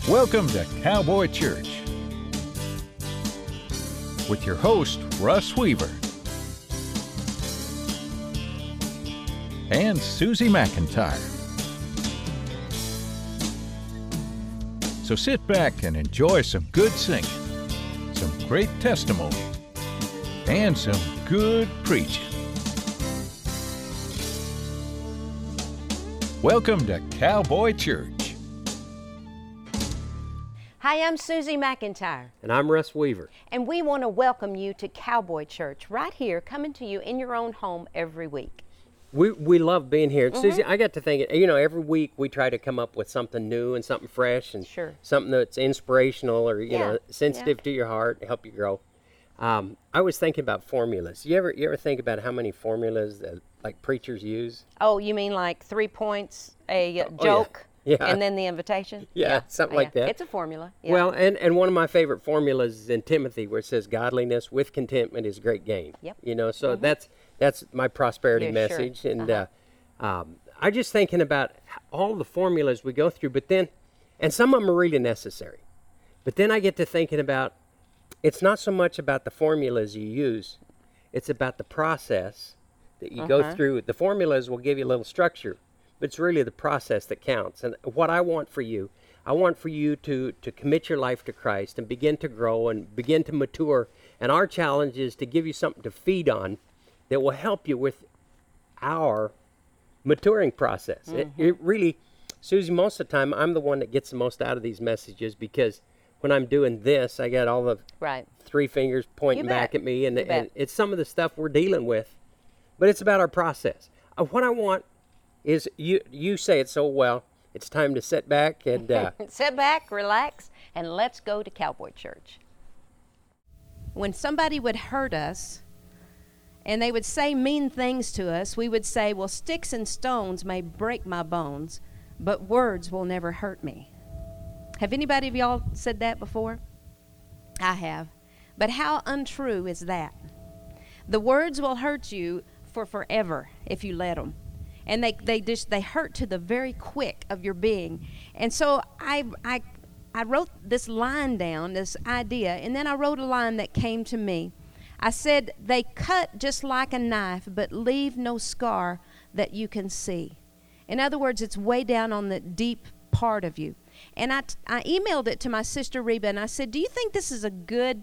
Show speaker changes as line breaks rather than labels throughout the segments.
Welcome to Cowboy Church with your host, Russ Weaver, and Susie McIntyre. So sit back and enjoy some good singing, some great testimony, and some good preaching. Welcome to Cowboy Church.
Hi, I'm Susie McIntyre.
And I'm Russ Weaver.
And we want to welcome you to Cowboy Church, right here, coming to you in your own home every week.
We love being here. Susie, I got to thinking, every week we try to come up with something new and something fresh and something that's inspirational or, sensitive to your heart, help you grow. I was thinking about formulas. You ever think about how many formulas that, like, preachers use?
Oh, you mean like 3 points, a joke, and then the invitation?
Yeah, something like that.
It's a formula. Yeah.
Well, and one of my favorite formulas is in Timothy, where it says, godliness with contentment is great gain.
Yep.
So that's my prosperity message. Sure. And I'm just thinking about all the formulas we go through, and some of them are really necessary. But then I get to thinking about, it's not so much about the formulas you use, it's about the process that you go through. The formulas will give you a little structure, but it's really the process that counts. And what I want for you to commit your life to Christ and begin to grow and begin to mature. And our challenge is to give you something to feed on that will help you with our maturing process. It really, Susie, most of the time, I'm the one that gets the most out of these messages, because when I'm doing this, I got all the three fingers pointing back at me, and it's some of the stuff we're dealing with, but it's about our process. What I want is, you say it so well, it's time to sit back and...
sit back, relax, and let's go to Cowboy Church. When somebody would hurt us, and they would say mean things to us, we would say, well, sticks and stones may break my bones, but words will never hurt me. Have anybody of y'all said that before? I have. But how untrue is that? The words will hurt you for forever if you let them. And they hurt to the very quick of your being. And so I wrote this line down, this idea, and then I wrote a line that came to me. I said, they cut just like a knife, but leave no scar that you can see. In other words, it's way down on the deep part of you. And I emailed it to my sister Reba, and I said, do you think this is a good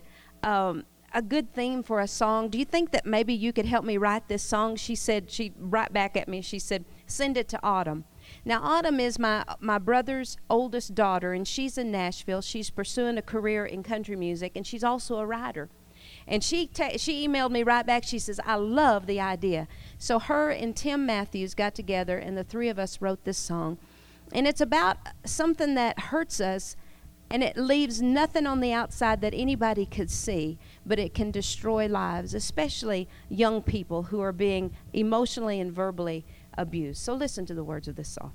theme for a song? Do you think that maybe you could help me write this song? She right back at me, she said, send it to Autumn. Now, Autumn is my brother's oldest daughter, and she's in Nashville. She's pursuing a career in country music, and she's also a writer. And she emailed me right back. She says, I love the idea. So her and Tim Matthews got together, and the three of us wrote this song. And it's about something that hurts us, and it leaves nothing on the outside that anybody could see, but it can destroy lives, especially young people who are being emotionally and verbally abused. So listen to the words of this song.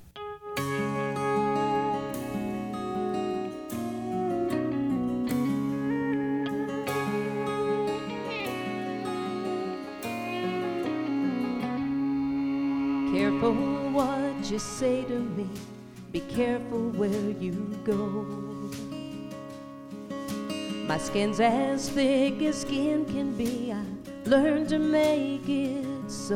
Careful what you say to me, be careful where you go. My skin's as thick as skin can be, I learned to make it so.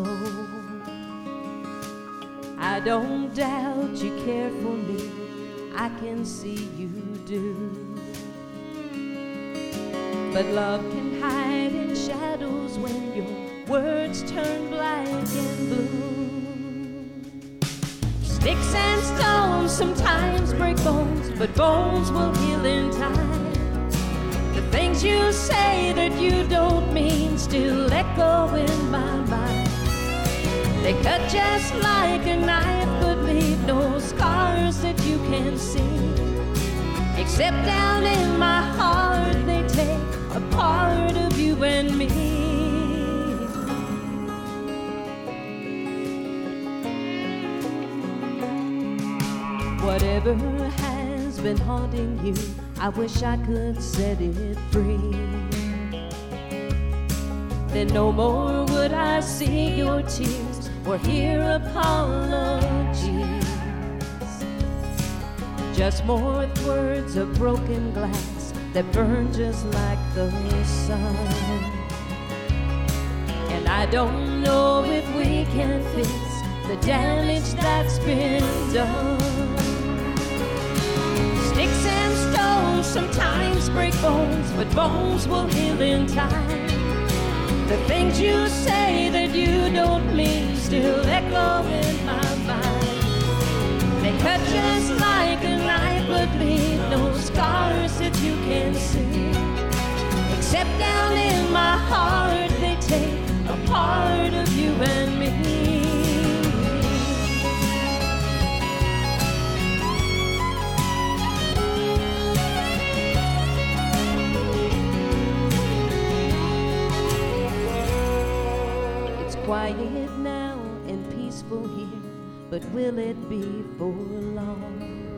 I don't doubt you care for me, I can see you do. But love can hide in shadows when your words turn black and blue. Sticks and stones sometimes break bones, but bones will heal in time. The things you say that you don't mean still echo in my mind. They cut just like a knife, but leave no scars that you can see. Except down in my heart, they take a part of you and me. Whatever has been haunting you, I wish I could set it free. Then no more would I see your tears or hear apologies. just more words of broken glass that burn just like the sun. And I don't know if we can fix the damage that's been done. Sticks and stones sometimes break bones, but bones will heal in time. The things you say that you don't mean still echo in my mind. They cut just like a knife, but leave no scars that you can see. Except down in my heart, they take a part of you and me. It's quiet now and peaceful here, but will it be for long?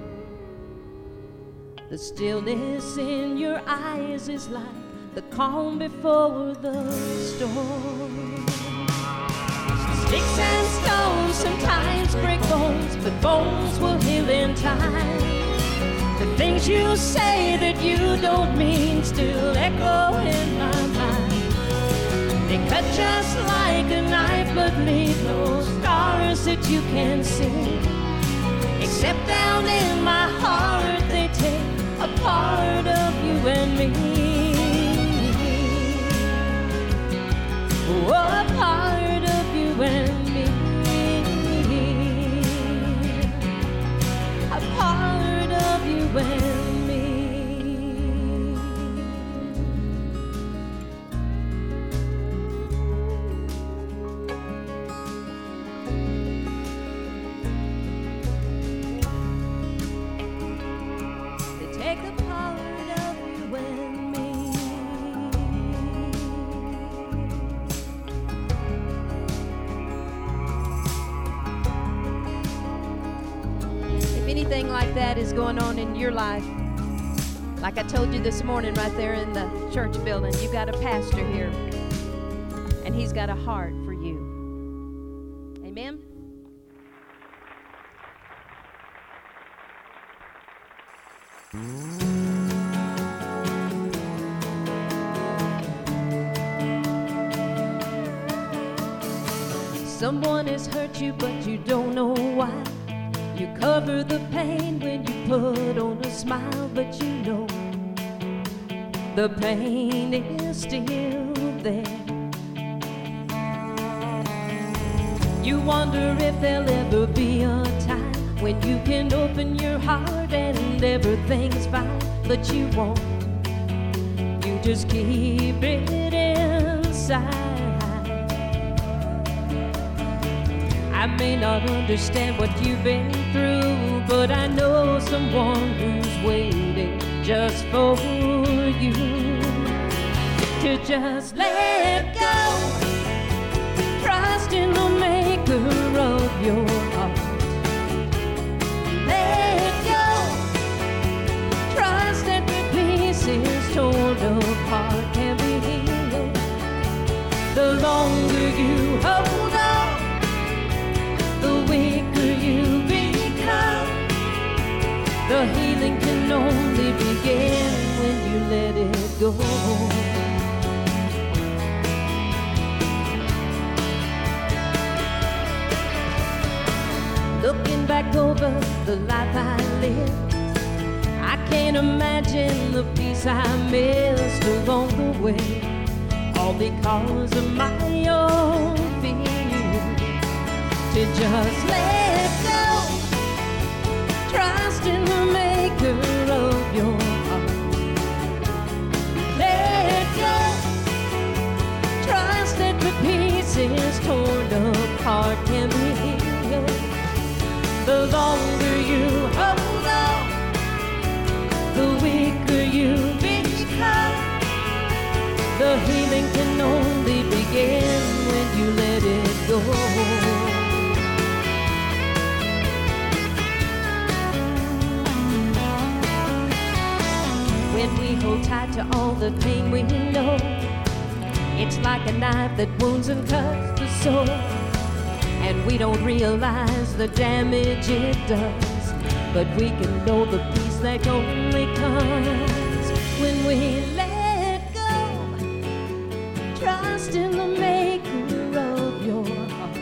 The stillness in your eyes is like the calm before the storm. Sticks and stones sometimes break bones, but bones will heal in time. The things you say that you don't mean still echo in my mind. They cut just like a knife, but leave no scars that you can see. Except down in my heart, they take a part of you and me. Oh, a part of you and me. A part of you and me. They take a part of you and me. If anything like that is going on in your life, like I told you this morning right there in the church building, you got a pastor here, and he's got a heart for you. Amen? Someone has hurt you, but you don't know why. You cover the pain when you put on a smile, but you know the pain is still there. You wonder if there'll ever be a time when you can open your heart and everything's fine, but you won't. You just keep it inside. I may not understand what you've been through, but I know someone who's waiting just for you to just let go. Trust in the maker of your heart. Let go. Trust that the pieces torn apart can be healed. The longer you hold on, the weaker you become. The healing can only begin when you let it go. Looking back over the life I lived, I can't imagine the peace I missed along the way, all because of my own fear. To just let go, trust in the maker of your heart. Let go, trust that the pieces torn apart can be healed. The longer you hold on, the weaker you become. The healing can only begin when you let it go. When we hold tight to all the pain we know, it's like a knife that wounds and cuts the soul. And we don't realize the damage it does,
but we can know the peace that only comes when we let go. Trust in the maker of your heart.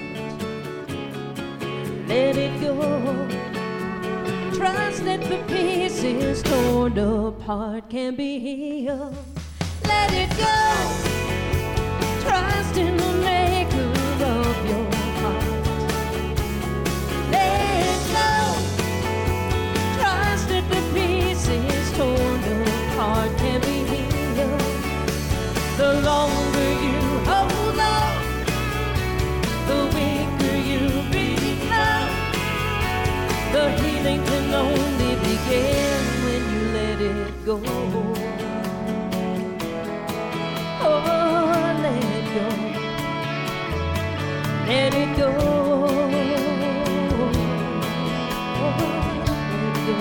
Let it go. Trust that the pieces torn apart can be healed. Let it go. Trust in the maker of your heart. Let it go. Trust that the pieces torn apart can be healed. The longer you hold on, the weaker you become. The healing can only begin when you let it go. Oh, let it go. Let it go. Oh, let it go.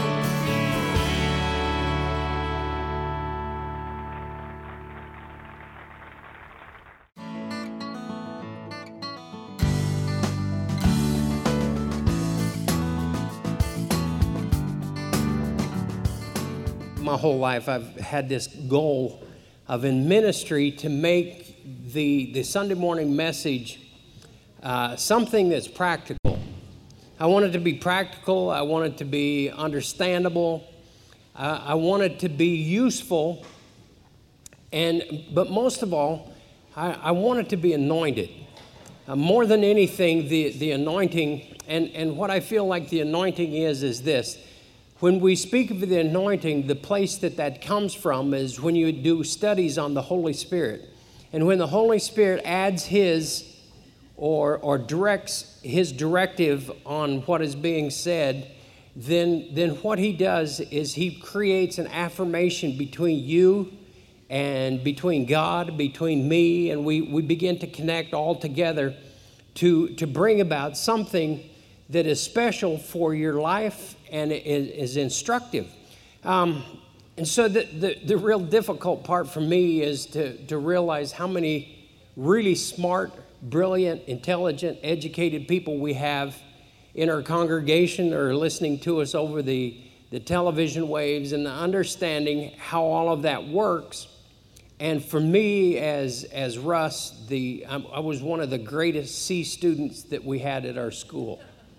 My whole life I've had this goal of in ministry to make the Sunday morning message something that's practical. I want it to be practical. I want it to be understandable. I want it to be useful. But most of all, I want it to be anointed. More than anything, the anointing, and what I feel like the anointing is this. When we speak of the anointing, the place that comes from is when you do studies on the Holy Spirit. And when the Holy Spirit adds His or directs His directive on what is being said, then what He does is He creates an affirmation between you and between God, between me, and we begin to connect all together to bring about something that is special for your life and is instructive. And so the real difficult part for me is to realize how many really smart, brilliant, intelligent, educated people we have in our congregation or listening to us over the television waves, and the understanding how all of that works. And for me, as Russ, I was one of the greatest C students that we had at our school.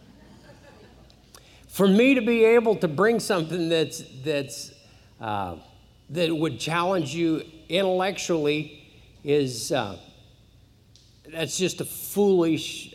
For me to be able to bring something that would challenge you intellectually is that's just a foolish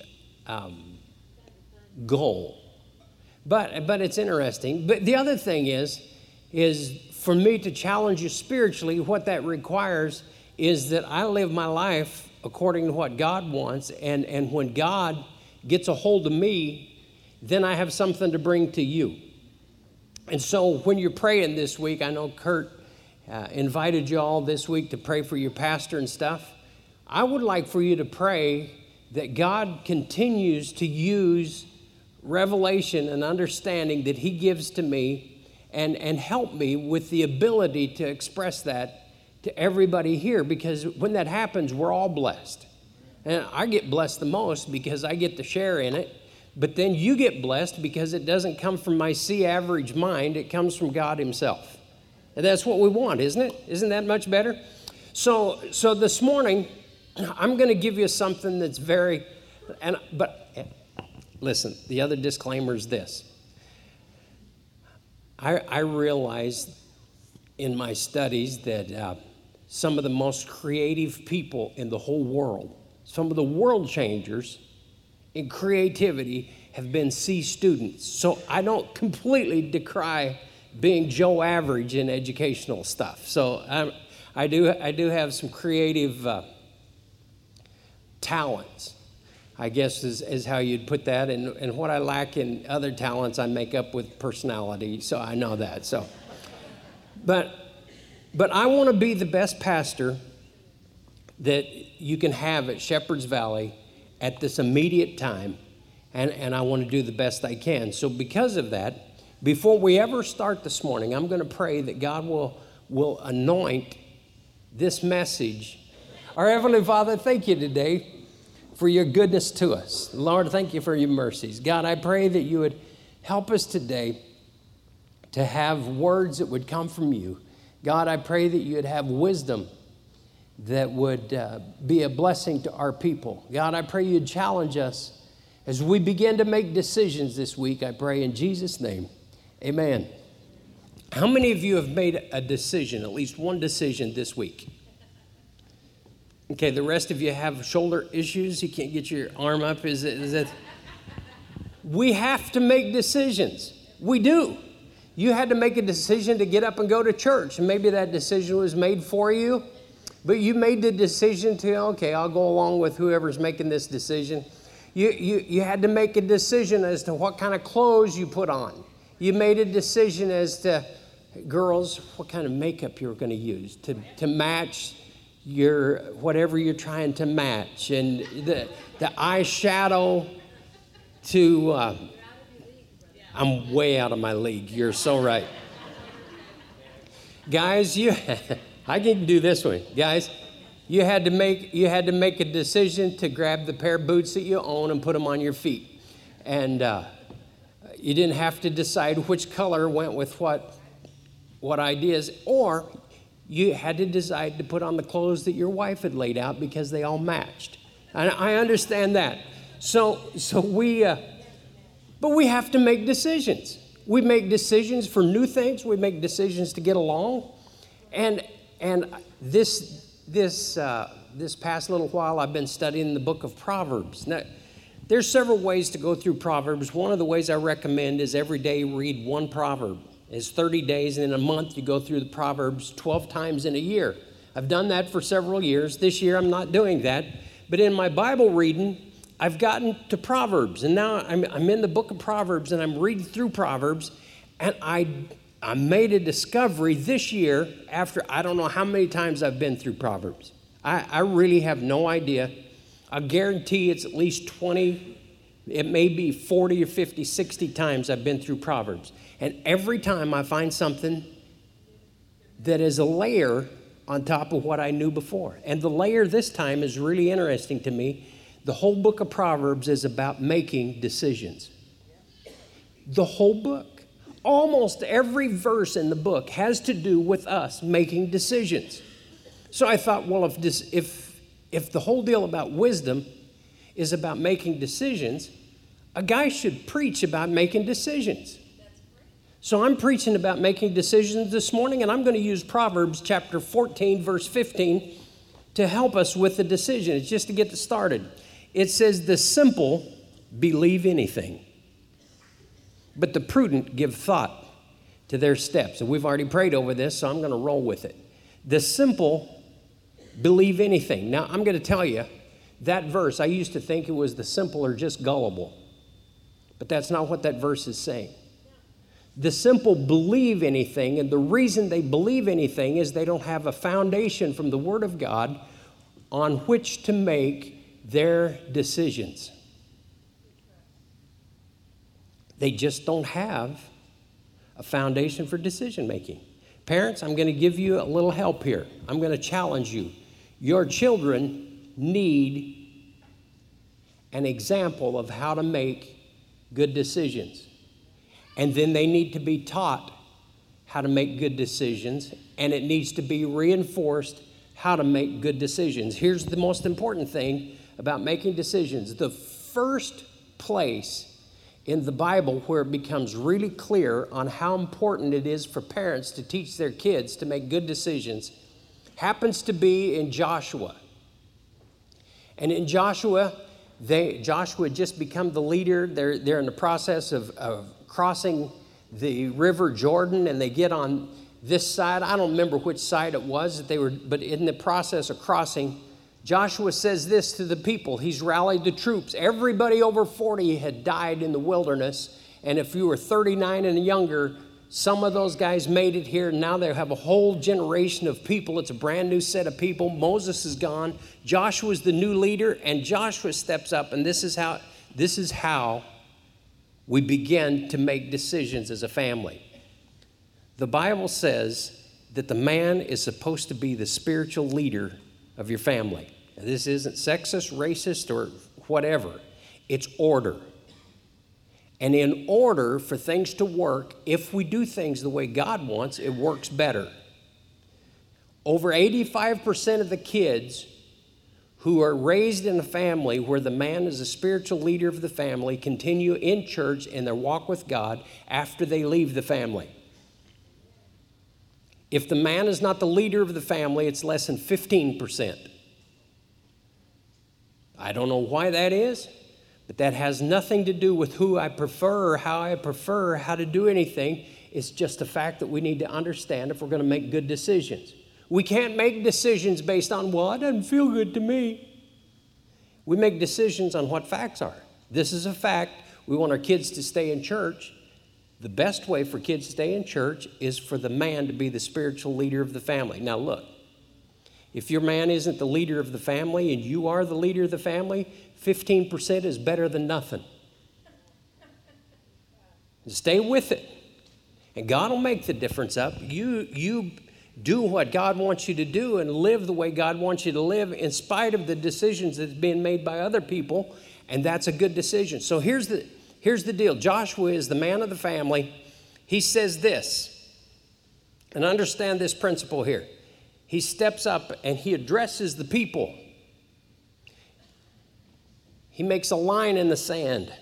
goal. But it's interesting. But the other thing is for me to challenge you spiritually, what that requires is that I live my life according to what God wants, and when God gets a hold of me, then I have something to bring to you. And so when you're praying this week, I know Kurt invited you all this week to pray for your pastor and stuff. I would like for you to pray that God continues to use revelation and understanding that He gives to me and help me with the ability to express that to everybody here, because when that happens, we're all blessed. And I get blessed the most because I get to share in it. But then you get blessed because it doesn't come from my C-average mind. It comes from God Himself. And that's what we want, isn't it? Isn't that much better? So this morning, I'm going to give you something that's but listen, the other disclaimer is this. I realized in my studies that some of the most creative people in the whole world, some of the world changers in creativity, have been C students. So I don't completely decry being Joe Average in educational stuff. So I do have some creative talents, I guess is how you'd put that. And what I lack in other talents, I make up with personality. So I know that. So, but I want to be the best pastor that you can have at Shepherd's Valley at this immediate time, and I want to do the best I can. So because of that, before we ever start this morning, I'm going to pray that God will anoint this message. Our Heavenly Father, thank you today for your goodness to us. Lord, thank you for your mercies. God, I pray that you would help us today to have words that would come from you. God, I pray that you would have wisdom that would be a blessing to our people. God, I pray you'd challenge us as we begin to make decisions this week. I pray in Jesus' name, amen. How many of you have made a decision, at least one decision this week? Okay, the rest of you have shoulder issues. You can't get your arm up. Is it? We have to make decisions. We do. You had to make a decision to get up and go to church, and maybe that decision was made for you, but you made the decision to, okay, I'll go along with whoever's making this decision. You had to make a decision as to what kind of clothes you put on. You made a decision as to, girls, what kind of makeup you were going to use to match your whatever you're trying to match, and the eyeshadow to I'm way out of my league. You're so right. Guys, I can do this one. Guys, you had to make a decision to grab the pair of boots that you own and put them on your feet. And you didn't have to decide which color went with what ideas, or you had to decide to put on the clothes that your wife had laid out because they all matched. And I understand that. But we have to make decisions. We make decisions for new things. We make decisions to get along. And this past little while, I've been studying the book of Proverbs. Now, there's several ways to go through Proverbs. One of the ways I recommend is every day read one proverb. It's 30 days, and in a month you go through the Proverbs 12 times in a year. I've done that for several years. This year I'm not doing that. But in my Bible reading, I've gotten to Proverbs, and now I'm in the book of Proverbs, and I'm reading through Proverbs, and I made a discovery this year after I don't know how many times I've been through Proverbs. I really have no idea. I guarantee it's at least 20, it may be 40 or 50, 60 times I've been through Proverbs. And every time I find something that is a layer on top of what I knew before. And the layer this time is really interesting to me. The whole book of Proverbs is about making decisions. The whole book. Almost every verse in the book has to do with us making decisions. So I thought, well, if the whole deal about wisdom is about making decisions, a guy should preach about making decisions. So I'm preaching about making decisions this morning, and I'm going to use Proverbs chapter 14, verse 15 to help us with the decision. It's just to get this started. It says, the simple believe anything, but the prudent give thought to their steps. And we've already prayed over this, so I'm going to roll with it. The simple believe anything. Now, I'm going to tell you, that verse, I used to think it was the simple are just gullible. But that's not what that verse is saying. The simple believe anything, and the reason they believe anything is they don't have a foundation from the Word of God on which to make their decisions. They just don't have a foundation for decision making. Parents, I'm going to give you a little help here. I'm going to challenge you. Your children need an example of how to make good decisions. And then they need to be taught how to make good decisions, and it needs to be reinforced how to make good decisions. Here's the most important thing about making decisions. The first place in the Bible where it becomes really clear on how important it is for parents to teach their kids to make good decisions happens to be in Joshua. And in Joshua had just become the leader. They're in the process of crossing the river Jordan, and they get on this side. I don't remember which side it was that they were, but in the process of crossing, Joshua says this to the people. He's rallied the troops. Everybody over 40 had died in the wilderness, and if you were 39 and younger, some of those guys made it here. Now they have a whole generation of people. It's a brand new set of people. Moses is gone. Joshua's the new leader, and Joshua steps up, and this is how we begin to make decisions as a family. The Bible says that the man is supposed to be the spiritual leader of your family. Now, this isn't sexist, racist, or whatever. It's order. And in order for things to work, if we do things the way God wants, it works better. Over 85% of the kids who are raised in a family where the man is a spiritual leader of the family continue in church in their walk with God after they leave the family. If the man is not the leader of the family, it's less than 15%. I don't know why that is, but that has nothing to do with who I prefer or how I prefer how to do anything. It's just a fact that we need to understand if we're going to make good decisions. We can't make decisions based on, well, it doesn't feel good to me. We make decisions on what facts are. This is a fact. We want our kids to stay in church. The best way for kids to stay in church is for the man to be the spiritual leader of the family. Now look, if your man isn't the leader of the family and you are the leader of the family, 15% is better than nothing. Stay with it. And God will make the difference up. You do what God wants you to do and live the way God wants you to live in spite of the decisions that's being made by other people, and that's a good decision. So here's the deal. Joshua is the man of the family. He says this, and understand this principle here. He steps up and he addresses the people. He makes a line in the sand.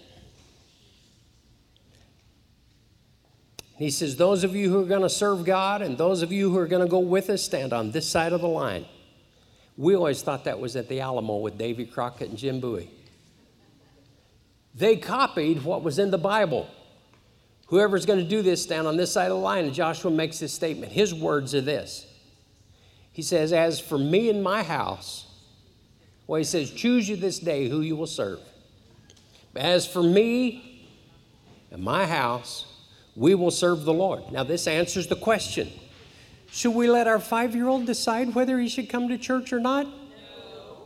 He says, those of you who are going to serve God and those of you who are going to go with us, stand on this side of the line. We always thought that was at the Alamo with Davy Crockett and Jim Bowie. They copied what was in the Bible. Whoever's going to do this, stand on this side of the line. And Joshua makes this statement. His words are this. He says, as for me and my house, well, he says, choose you this day who you will serve. As for me and my house, we will serve the Lord. Now, this answers the question. Should we let our 5-year-old decide whether he should come to church or not? No.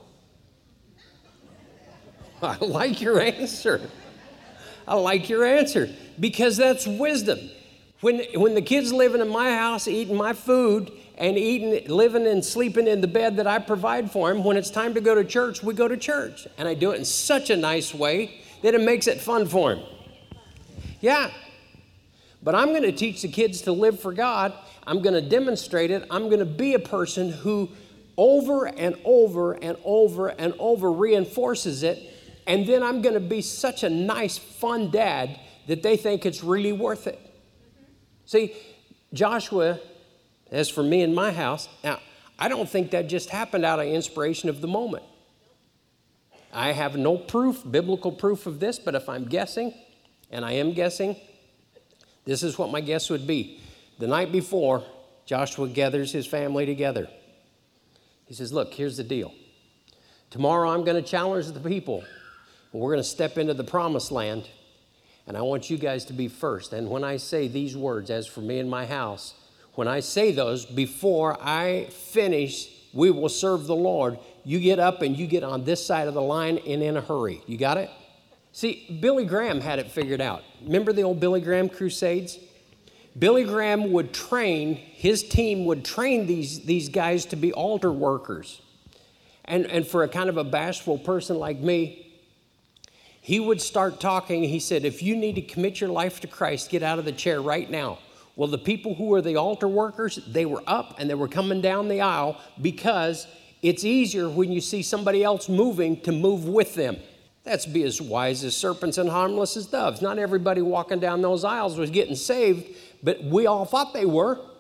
I like your answer. I like your answer because that's wisdom. When the kid's living in my house, eating my food, and living and sleeping in the bed that I provide for him, when it's time to go to church, we go to church. And I do it in such a nice way that it makes it fun for him. Yeah. But I'm going to teach the kids to live for God. I'm going to demonstrate it. I'm going to be a person who over and over and over and over reinforces it. And then I'm going to be such a nice, fun dad that they think it's really worth it. See, Joshua, as for me and my house, now, I don't think that just happened out of inspiration of the moment. I have no proof, biblical proof of this, but if I'm guessing, and I am guessing, this is what my guess would be. The night before, Joshua gathers his family together. He says, look, here's the deal. Tomorrow I'm going to challenge the people. We're going to step into the promised land, and I want you guys to be first. And when I say these words, as for me and my house, when I say those, before I finish, we will serve the Lord, you get up and you get on this side of the line and in a hurry. You got it? See, Billy Graham had it figured out. Remember the old Billy Graham crusades? Billy Graham would train, his team would train these guys to be altar workers. And for a kind of a bashful person like me, he would start talking. He said, if you need to commit your life to Christ, get out of the chair right now. Well, the people who were the altar workers, they were up and they were coming down the aisle because it's easier when you see somebody else moving to move with them. That's be as wise as serpents and harmless as doves. Not everybody walking down those aisles was getting saved, but we all thought they were.